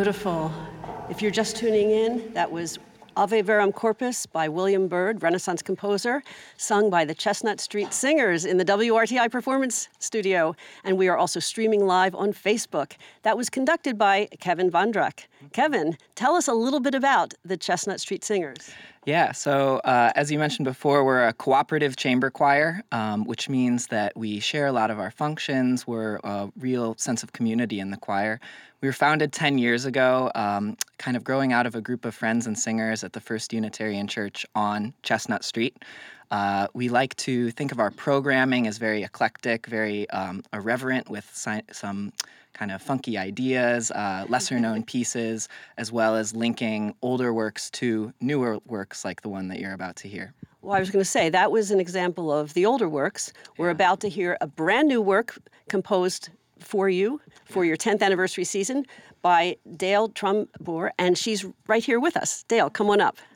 beautiful. If you're just tuning in, that was Ave Verum Corpus by William Byrd, Renaissance composer, sung by the Chestnut Street Singers in the WRTI Performance Studio. And we are also streaming live on Facebook. That was conducted by Kevin Vondrak. Kevin, tell us a little bit about the Chestnut Street Singers. Yeah, so as you mentioned before, we're a cooperative chamber choir, which means that we share a lot of our functions. We're a real sense of community in the choir. We were founded 10 years ago, kind of growing out of a group of friends and singers at the First Unitarian Church on Chestnut Street. We like to think of our programming as very eclectic, very irreverent, with some kind of funky ideas, lesser-known pieces, as well as linking older works to newer works like the one that you're about to hear. Well, I was going to say, that was an example of the older works. We're about to hear a brand new work composed for you for your 10th anniversary season by Dale Trumbore, and she's right here with us. Dale, come on up.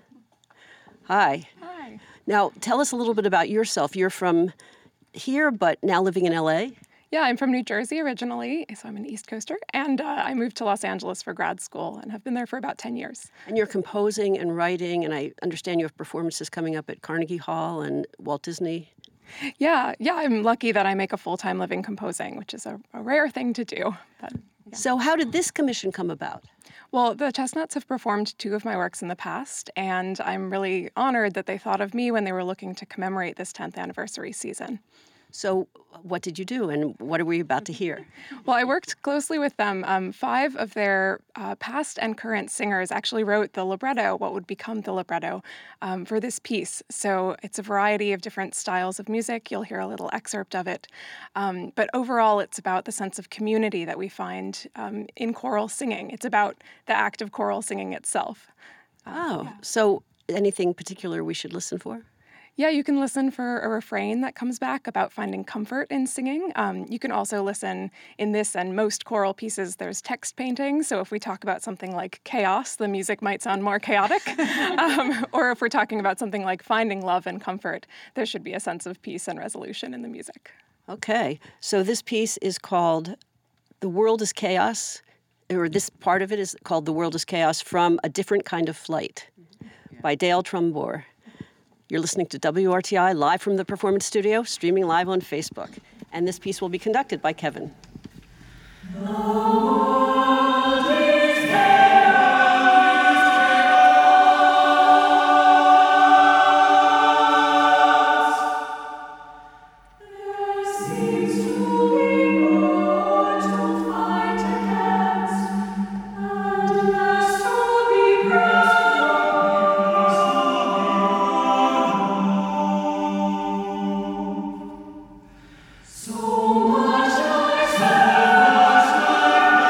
Hi. Hi. Now, tell us a little bit about yourself. You're from here, but now living in L.A.? Yeah, I'm from New Jersey originally, so I'm an East Coaster, and I moved to Los Angeles for grad school and have been there for about 10 years. And you're composing and writing, and I understand you have performances coming up at Carnegie Hall and Walt Disney. Yeah, I'm lucky that I make a full-time living composing, which is a rare thing to do. But, yeah. So how did this commission come about? Well, the Chestnuts have performed 2 of my works in the past, and I'm really honored that they thought of me when they were looking to commemorate this 10th anniversary season. So what did you do, and what are we about to hear? Well, I worked closely with them. 5 of their past and current singers actually wrote the libretto, what would become the libretto, for this piece. So it's a variety of different styles of music. You'll hear a little excerpt of it. But overall, it's about the sense of community that we find in choral singing. It's about the act of choral singing itself. So anything particular we should listen for? Yeah, you can listen for a refrain that comes back about finding comfort in singing. You can also listen in this and most choral pieces, there's text painting. So if we talk about something like chaos, the music might sound more chaotic. Or if we're talking about something like finding love and comfort, there should be a sense of peace and resolution in the music. Okay, so this piece is called The World is Chaos, or this part of it is called The World is Chaos from a Different Kind of Flight by Dale Trumbore. You're listening to WRTI live from the Performance Studio, streaming live on Facebook. And this piece will be conducted by Kevin. So much I said.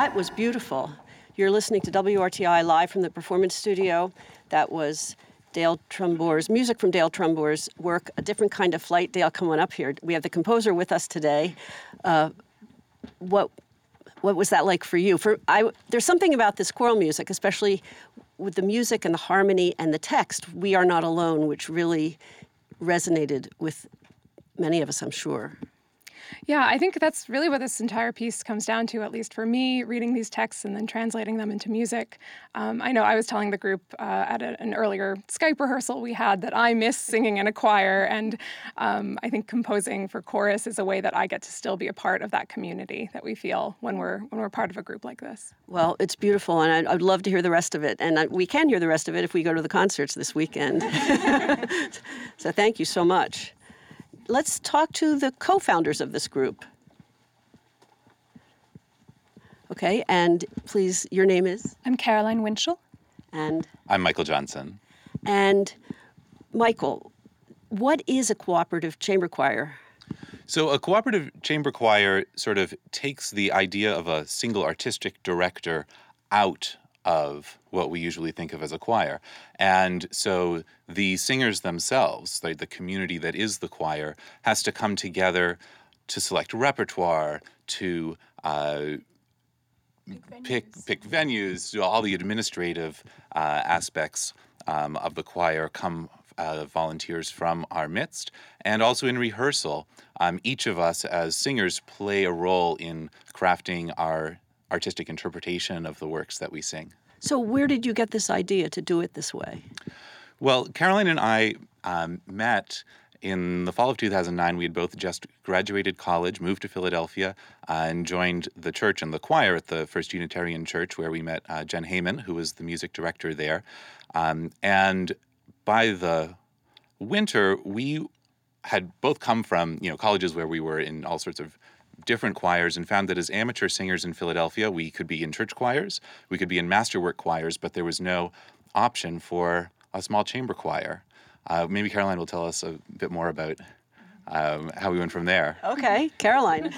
That was beautiful. You're listening to WRTI live from the Performance Studio. That was Dale Trumbour's music from Dale Trumbour's work, A Different Kind of Flight. Dale, come on up here. We have the composer with us today. What was that like for you? There's something about this choral music, especially with the music and the harmony and the text, We Are Not Alone, which really resonated with many of us, I'm sure. Yeah, I think that's really what this entire piece comes down to, at least for me, reading these texts and then translating them into music. I know I was telling the group at an earlier Skype rehearsal we had that I miss singing in a choir, and I think composing for chorus is a way that I get to still be a part of that community that we feel when we're part of a group like this. Well, it's beautiful, and I'd love to hear the rest of it, and we can hear the rest of it if we go to the concerts this weekend. So thank you so much. Let's talk to the co-founders of this group. Okay, and please, your name is? I'm Caroline Winchell. And? I'm Michael Johnson. And Michael, what is a cooperative chamber choir? So a cooperative chamber choir sort of takes the idea of a single artistic director out of what we usually think of as a choir. And so the singers themselves, the community that is the choir, has to come together to select repertoire, to pick venues, do all the administrative aspects of the choir, come volunteers from our midst. And also in rehearsal, each of us as singers play a role in crafting our artistic interpretation of the works that we sing. So where did you get this idea to do it this way? Well, Caroline and I met in the fall of 2009. We had both just graduated college, moved to Philadelphia, and joined the church and the choir at the First Unitarian Church, where we met Jen Heyman, who was the music director there. And by the winter, we had both come from colleges where we were in all sorts of different choirs, and found that as amateur singers in Philadelphia, we could be in church choirs, we could be in masterwork choirs, but there was no option for a small chamber choir. Maybe Caroline will tell us a bit more about how we went from there. Okay, Caroline.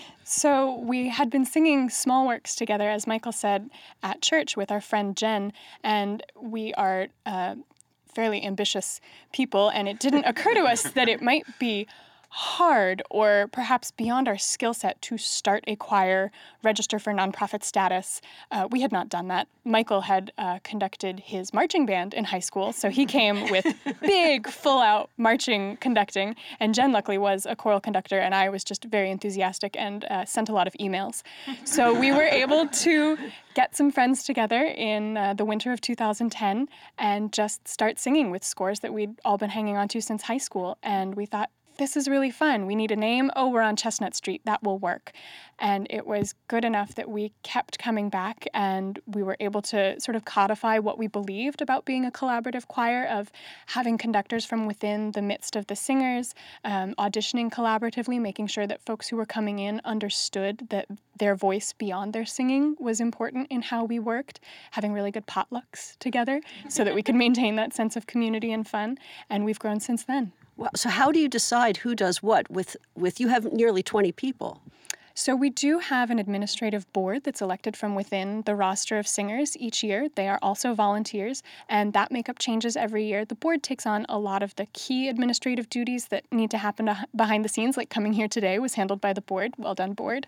So we had been singing small works together, as Michael said, at church with our friend Jen, and we are fairly ambitious people, and it didn't occur to us that it might be hard or perhaps beyond our skill set to start a choir, register for nonprofit status. We had not done that. Michael had conducted his marching band in high school, so he came with big, full-out marching conducting, and Jen luckily was a choral conductor, and I was just very enthusiastic and sent a lot of emails. So we were able to get some friends together in the winter of 2010 and just start singing with scores that we'd all been hanging on to since high school, and we thought, this is really fun. We need a name. Oh, we're on Chestnut Street. That will work. And it was good enough that we kept coming back, and we were able to sort of codify what we believed about being a collaborative choir, of having conductors from within the midst of the singers, auditioning collaboratively, making sure that folks who were coming in understood that their voice beyond their singing was important in how we worked, having really good potlucks together so that we could maintain that sense of community and fun. And we've grown since then. Well, so how do you decide who does what with you have nearly 20 people? So we do have an administrative board that's elected from within the roster of singers each year. They are also volunteers, and that makeup changes every year. The board takes on a lot of the key administrative duties that need to happen behind the scenes, like coming here today was handled by the board. Well done, board.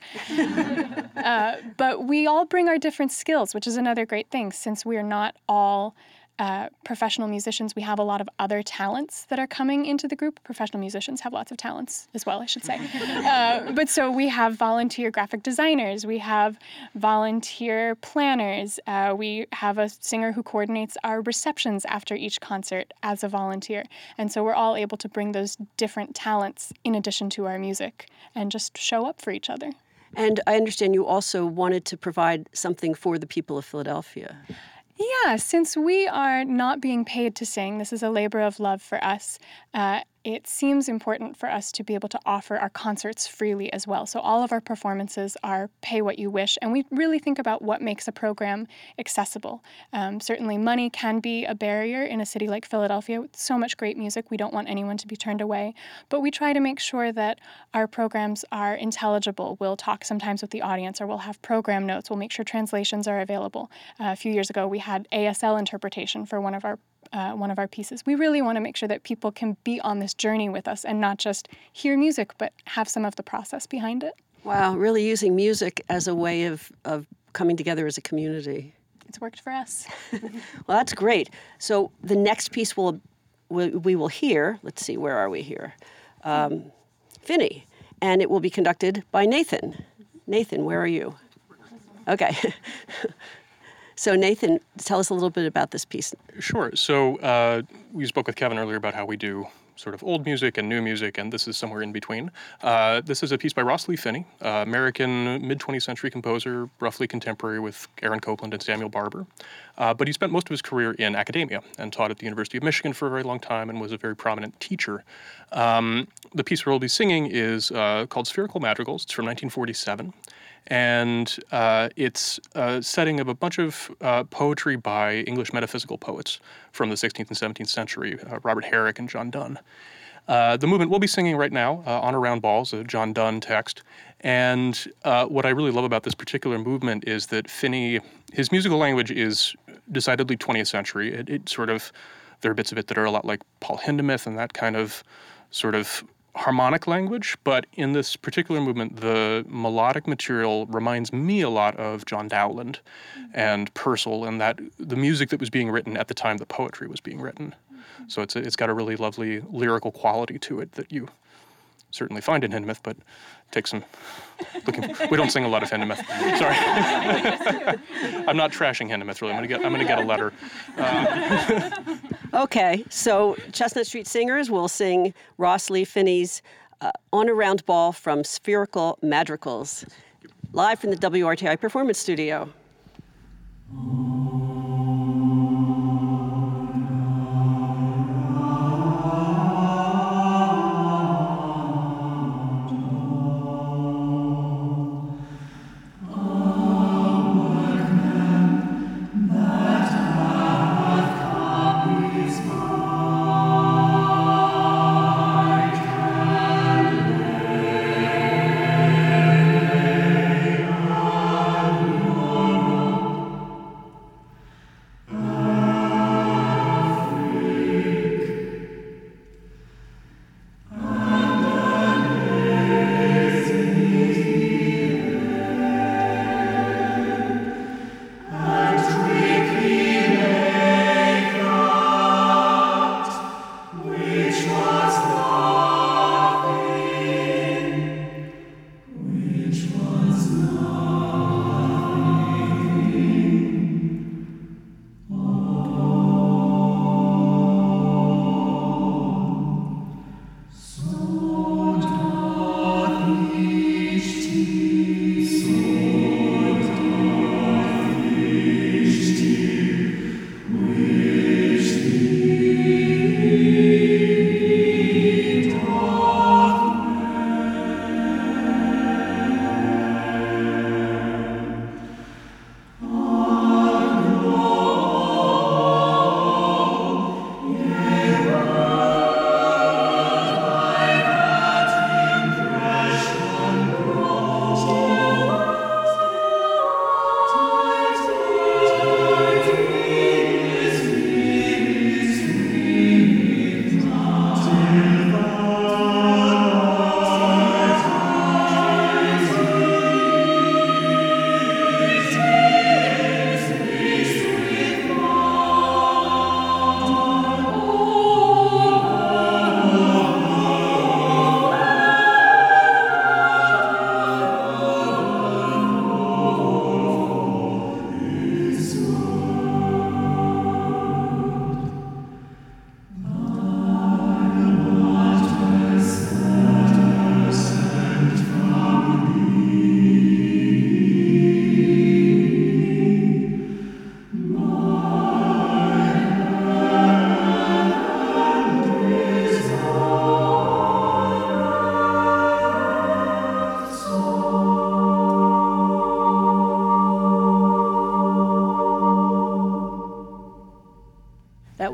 But we all bring our different skills, which is another great thing. Since we are not all professional musicians, we have a lot of other talents that are coming into the group. Professional musicians have lots of talents as well, I should say. But so we have volunteer graphic designers, we have volunteer planners, we have a singer who coordinates our receptions after each concert as a volunteer. And so we're all able to bring those different talents in addition to our music and just show up for each other. And I understand you also wanted to provide something for the people of Philadelphia. Yeah, since we are not being paid to sing, this is a labor of love for us, it seems important for us to be able to offer our concerts freely as well. So all of our performances are pay what you wish, and we really think about what makes a program accessible. Certainly money can be a barrier in a city like Philadelphia with so much great music. We don't want anyone to be turned away, but we try to make sure that our programs are intelligible. We'll talk sometimes with the audience, or we'll have program notes. We'll make sure translations are available. A few years ago, we had ASL interpretation for one of our pieces. We really want to make sure that people can be on this journey with us and not just hear music, but have some of the process behind it. Wow, really using music as a way of coming together as a community. It's worked for us. Well, that's great. So the next piece we will hear, let's see, where are we here? Finney, and it will be conducted by Nathan. Nathan, where are you? Okay. So Nathan, tell us a little bit about this piece. Sure. So we spoke with Kevin earlier about how we do sort of old music and new music, and this is somewhere in between. This is a piece by Ross Lee Finney, American mid-20th century composer, roughly contemporary with Aaron Copland and Samuel Barber. But he spent most of his career in academia and taught at the University of Michigan for a very long time and was a very prominent teacher. The piece we'll be singing is called Spherical Madrigals. It's from 1947. And it's a setting of a bunch of poetry by English metaphysical poets from the 16th and 17th century, Robert Herrick and John Donne. The movement we'll be singing right now, On Around Balls, a John Donne text. And what I really love about this particular movement is that Finney, his musical language is decidedly 20th century. It sort of, there are bits of it that are a lot like Paul Hindemith and that kind of sort of harmonic language, but in this particular movement, the melodic material reminds me a lot of John Dowland and Purcell and that the music that was being written at the time the poetry was being written. So it's got a really lovely lyrical quality to it that you certainly find in Hindemith, but take some we don't sing a lot of Hindemith. Sorry. I'm not trashing Hindemith really. I'm gonna get a letter. Okay, so Chestnut Street Singers will sing Ross Lee Finney's On a Round Ball from Spherical Madrigals, live from the WRTI Performance Studio.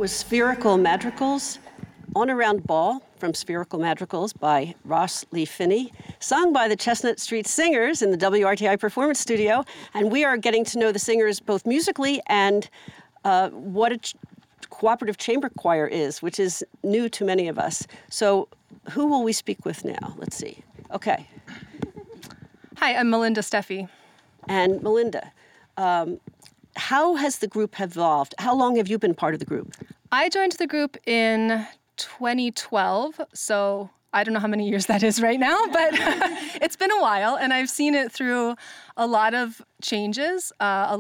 was Spherical Madrigals, On a Round Ball from Spherical Madrigals by Ross Lee Finney, sung by the Chestnut Street Singers in the WRTI Performance Studio. And we are getting to know the singers both musically and what a cooperative chamber choir is, which is new to many of us. So who will we speak with now? Let's see. Okay. Hi, I'm Melinda Steffi. And Melinda, how has the group evolved? How long have you been part of the group? I joined the group in 2012, so I don't know how many years that is right now, but it's been a while, and I've seen it through a lot of changes,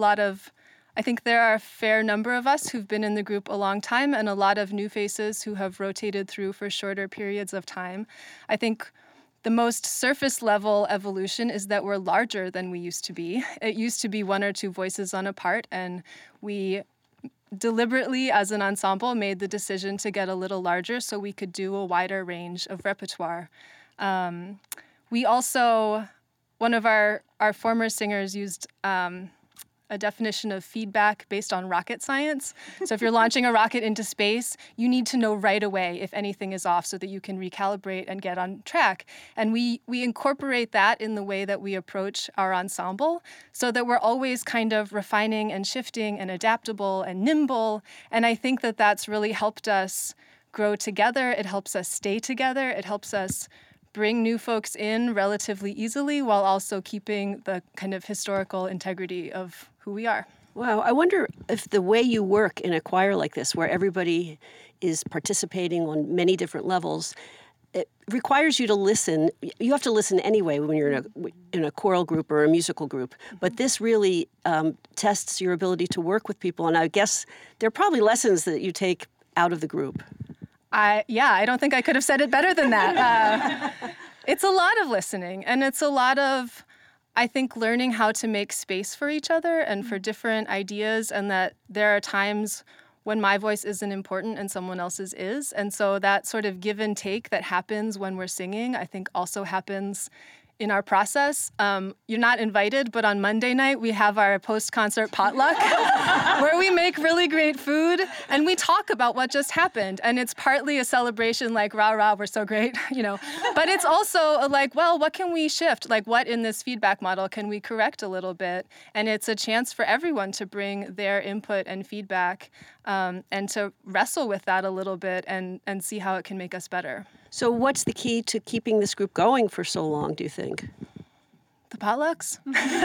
I think there are a fair number of us who've been in the group a long time and a lot of new faces who have rotated through for shorter periods of time. I think the most surface level evolution is that we're larger than we used to be. It used to be one or two voices on a part, and we deliberately, as an ensemble, made the decision to get a little larger so we could do a wider range of repertoire. We also, one of our former singers used a definition of feedback based on rocket science. So if you're launching a rocket into space, you need to know right away if anything is off so that you can recalibrate and get on track. And we incorporate that in the way that we approach our ensemble so that we're always kind of refining and shifting and adaptable and nimble. And I think that that's really helped us grow together. It helps us stay together. It helps us bring new folks in relatively easily while also keeping the kind of historical integrity of who we are. Wow, I wonder if the way you work in a choir like this, where everybody is participating on many different levels, it requires you to listen. You have to listen anyway when you're in a choral group or a musical group, but this really tests your ability to work with people, and I guess there are probably lessons that you take out of the group. I don't think I could have said it better than that. It's a lot of listening, and it's a lot of, I think, learning how to make space for each other and for different ideas, and that there are times when my voice isn't important and someone else's is. And so that sort of give and take that happens when we're singing, I think also happens in our process. You're not invited, but on Monday night, we have our post-concert potluck where we make really great food and we talk about what just happened. And it's partly a celebration like, rah, rah, we're so great, But it's also like, well, what can we shift? Like, what in this feedback model can we correct a little bit? And it's a chance for everyone to bring their input and feedback and to wrestle with that a little bit and see how it can make us better. So what's the key to keeping this group going for so long, do you think? The potlucks?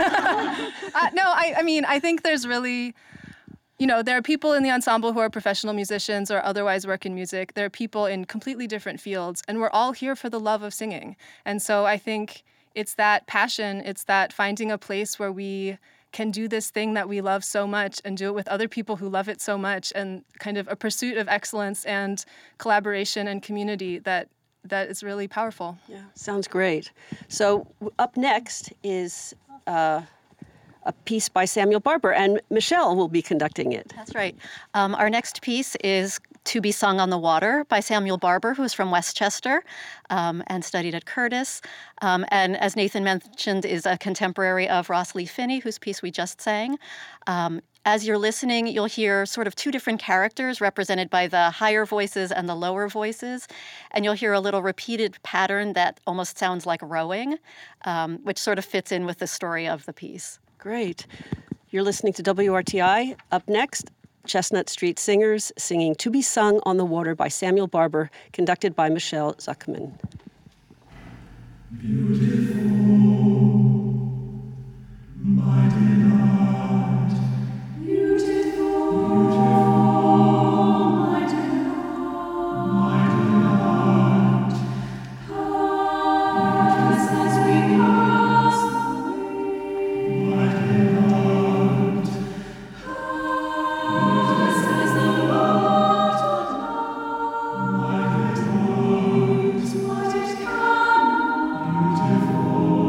I think there's really, there are people in the ensemble who are professional musicians or otherwise work in music. There are people in completely different fields, and we're all here for the love of singing. And so I think it's that passion, it's that finding a place where we can do this thing that we love so much and do it with other people who love it so much, and kind of a pursuit of excellence and collaboration and community that is really powerful. Yeah, sounds great. So up next is a piece by Samuel Barber, and Michelle will be conducting it. That's right. Our next piece is To Be Sung on the Water by Samuel Barber, who's from Westchester and studied at Curtis. And as Nathan mentioned, is a contemporary of Ross Lee Finney, whose piece we just sang. As you're listening, you'll hear sort of two different characters represented by the higher voices and the lower voices. And you'll hear a little repeated pattern that almost sounds like rowing, which sort of fits in with the story of the piece. Great. You're listening to WRTI. Up next, Chestnut Street Singers singing To Be Sung on the Water by Samuel Barber, conducted by Michelle Zuckman. Beautiful, my delight. Beautiful, my delight. My delight. Pass as we pass away. My delight. Pass as the water lies. My delight. What it cannot. Beautiful.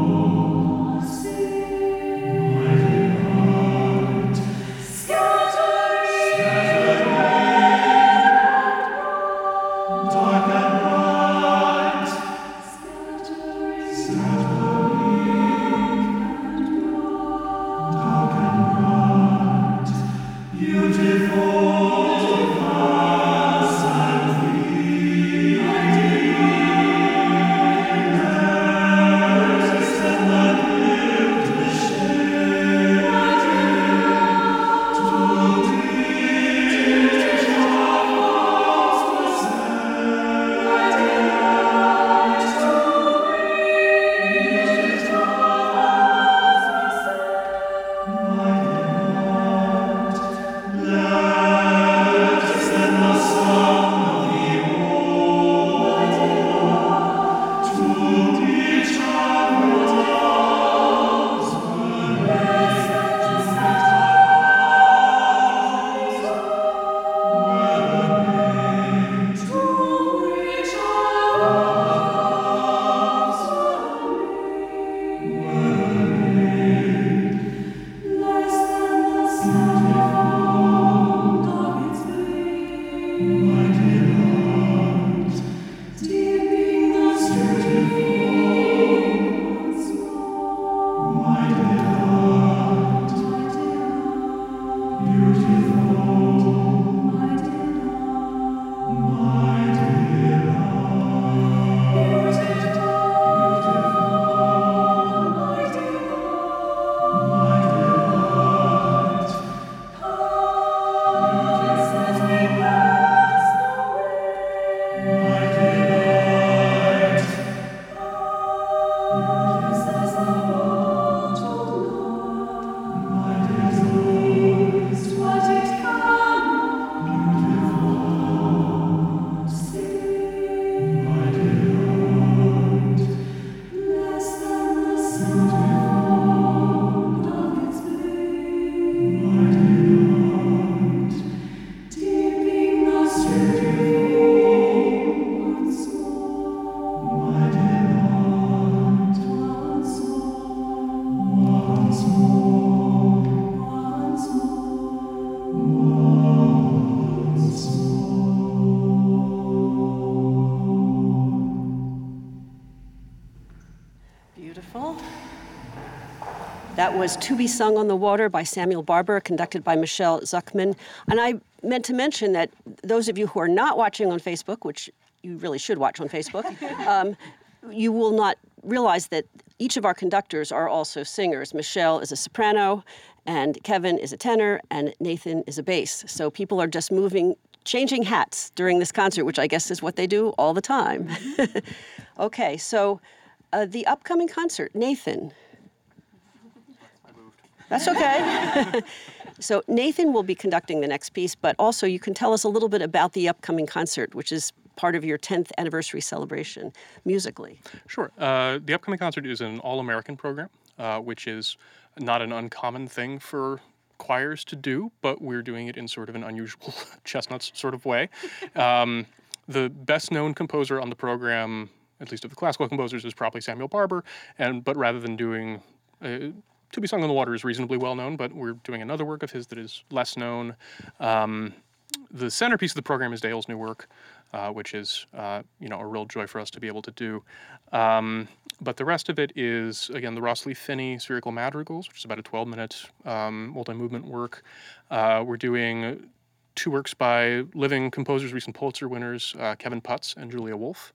Wonderful. That was To Be Sung on the Water by Samuel Barber, conducted by Michelle Zuckman. And I meant to mention that those of you who are not watching on Facebook, which you really should watch on Facebook, you will not realize that each of our conductors are also singers. Michelle is a soprano, and Kevin is a tenor, and Nathan is a bass. So people are just changing hats during this concert, which I guess is what they do all the time. Okay, so the upcoming concert, Nathan. That's okay. So Nathan will be conducting the next piece, but also you can tell us a little bit about the upcoming concert, which is part of your 10th anniversary celebration musically. Sure. The upcoming concert is an all-American program, which is not an uncommon thing for choirs to do, but we're doing it in sort of an unusual Chestnuts sort of way. The best-known composer on the program, at least of the classical composers, is probably Samuel Barber, but rather than doing To Be Sung on the Water is reasonably well known, but we're doing another work of his that is less known. The centerpiece of the program is Dale's new work, which is a real joy for us to be able to do. But the rest of it is, again, the Ross Lee Finney Spherical Madrigals, which is about a 12-minute multi-movement work. We're doing 2 works by living composers, recent Pulitzer winners, Kevin Putz and Julia Wolf.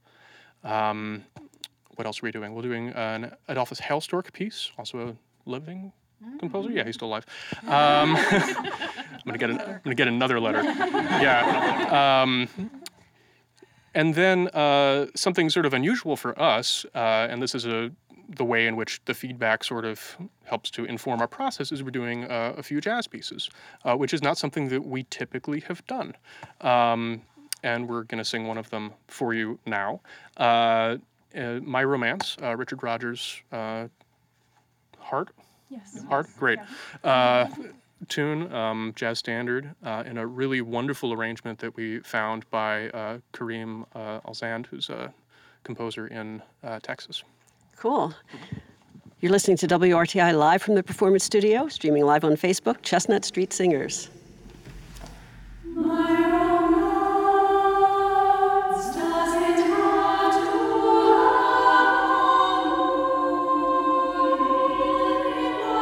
What else are we doing? We're doing an Adolphus Hailstork piece, also a living composer. Yeah, he's still alive. I'm gonna get another letter. Yeah. And then something sort of unusual for us, and this is the way in which the feedback sort of helps to inform our process, is we're doing a few jazz pieces, which is not something that we typically have done. And we're going to sing one of them for you now. My Romance, Richard Rodgers' Heart? Yes. Heart? Great. Tune, jazz standard, in a really wonderful arrangement that we found by Kareem Alzand, who's a composer in Texas. Cool. You're listening to WRTI live from the Performance Studio, streaming live on Facebook, Chestnut Street Singers. My romance, does it have to have in the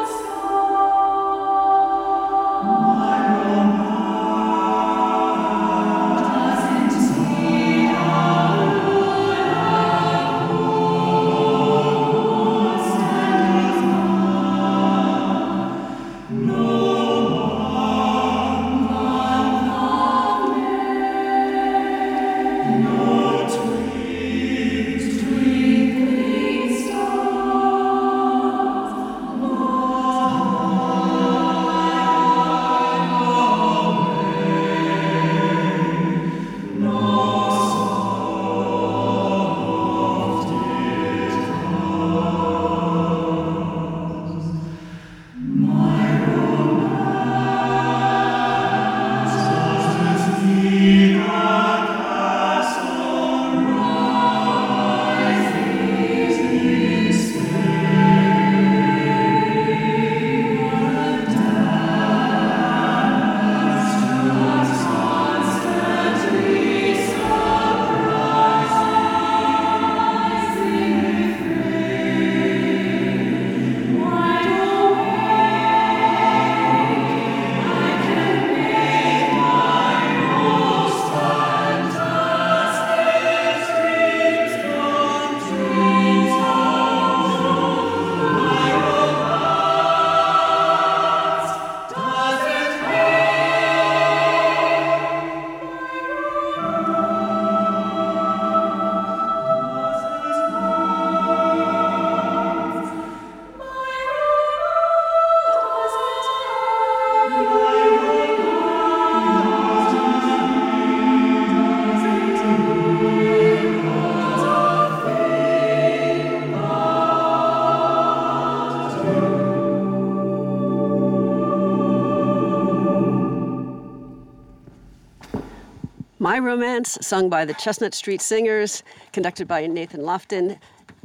My Romance, sung by the Chestnut Street Singers, conducted by Nathan Lofton.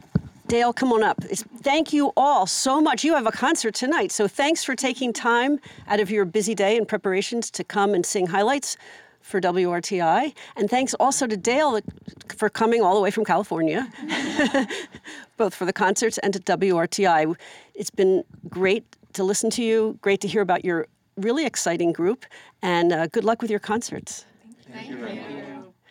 Dale, come on up. Thank you all so much. You have a concert tonight, so thanks for taking time out of your busy day and preparations to come and sing highlights for WRTI. And thanks also to Dale for coming all the way from California, both for the concerts and to WRTI. It's been great to listen to you, great to hear about your really exciting group, and good luck with your concerts. Thank you.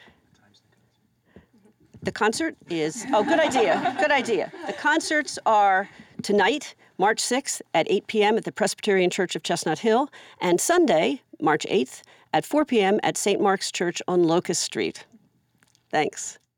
The concert is, good idea. The concerts are tonight, March 6th at 8 p.m. at the Presbyterian Church of Chestnut Hill, and Sunday, March 8th at 4 p.m. at St. Mark's Church on Locust Street. Thanks.